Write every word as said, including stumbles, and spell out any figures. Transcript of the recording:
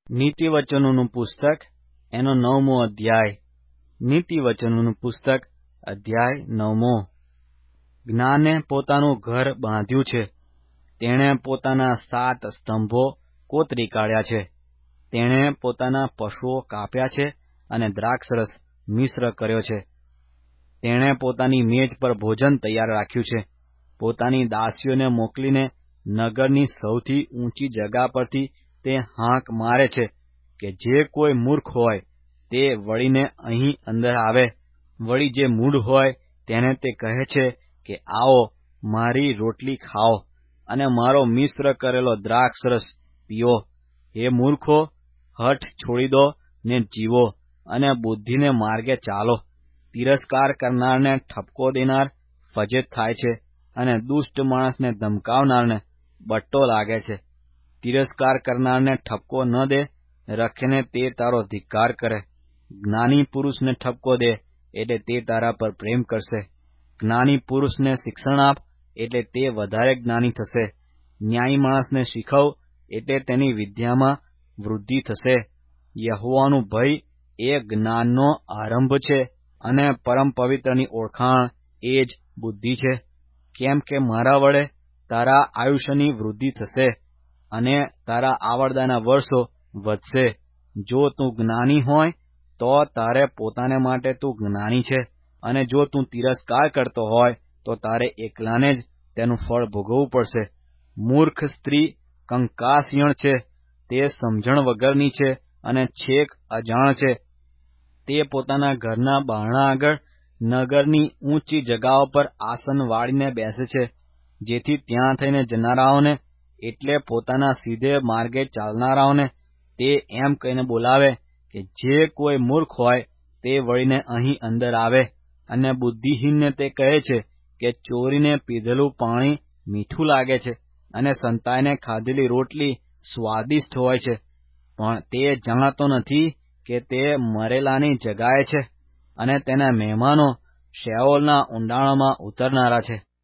નીતિવચનોનું પુસ્તક એનો નવમો અધ્યાય. નીતિવચનોનું પુસ્તક અધ્યાય નવમો. જ્ઞાને પોતાનું ઘર બાંધ્યું છે, તેણે પોતાના સાત સ્તંભો કોતરી કાઢ્યા છે. તેણે પોતાના પશુઓ કાપ્યા છે અને દ્રાક્ષરસ મિશ્ર કર્યો છે. તેણે પોતાની મેજ પર ભોજન તૈયાર રાખ્યું છે. પોતાની દાસીઓને મોકલીને નગરની સૌથી ઊંચી જગા પરથી તે હાંક મારે છે કે જે કોઈ મૂર્ખ હોય તે વળીને અહીં અંદર આવે. વળી જે મૂઢ હોય તેને તે કહે છે કે આવો, મારી રોટલી ખાઓ અને મારો મિશ્ર કરેલો દ્રાક્ષરસ પીઓ. હે મૂર્ખો, હઠ છોડી દો ને જીવો અને બુદ્ધિને માર્ગે ચાલો. તિરસ્કાર કરનારને ઠપકો દેનાર ફજેત થાય છે અને દુષ્ટ માણસને ધમકાવનારને બટ્ટો લાગે છે. તિરસ્કાર કરનારને ઠપકો ન દે, રખેને તે તારો ધિક્કાર કરે. જ્ઞાની પુરુષને ઠપકો દે એટલે તે તારા પર પ્રેમ કરશે. જ્ઞાની પુરુષને શિક્ષણ આપ એટલે તે વધારે જ્ઞાની થશે. ન્યાયી માણસને શીખવ એટલે તેની વિદ્યામાં વૃદ્ધિ થશે. યહોવાનું ભય એ જ્ઞાનનો આરંભ છે અને પરમ પવિત્રની ઓળખાણ એ જ બુદ્ધિ છે. કેમ કે મારા વડે તારા આયુષ્યની વૃદ્ધિ થશે અને તારા આવરદાના વર્ષો વધશે. જો તું જ્ઞાની હોય તો તારે પોતાને માટે તું જ્ઞાની છે, અને જો તું તિરસ્કાર કરતો હોય તો તારે એકલાને જ તેનું ફળ ભોગવવું પડશે. મૂર્ખ સ્ત્રી કંકાસયણ છે, તે સમજણ વગરની છે અને છેક અજાણ છે. તે પોતાના ઘરના બારણા આગળ નગરની ઊંચી જગાઓ પર આસન વાળીને બેસે છે, જેથી ત્યાં થઈને જનારાઓને એટલે પોતાના સીધે માર્ગે ચાલનારાઓને તે એમ કહીને બોલાવે કે જે કોઈ મૂર્ખ હોય તે વળીને અહીં અંદર આવે. અને બુદ્ધિહીનને તે કહે છે કે ચોરીને પીધેલું પાણી મીઠું લાગે છે અને સંતાઈને ખાધેલી રોટલી સ્વાદિષ્ટ હોય છે, પણ તે જાણતો નથી કે તે મરેલાની જગાએ છે અને તેના મહેમાનો શેઓલના ઊંડાણમાં ઉતરનારા છે.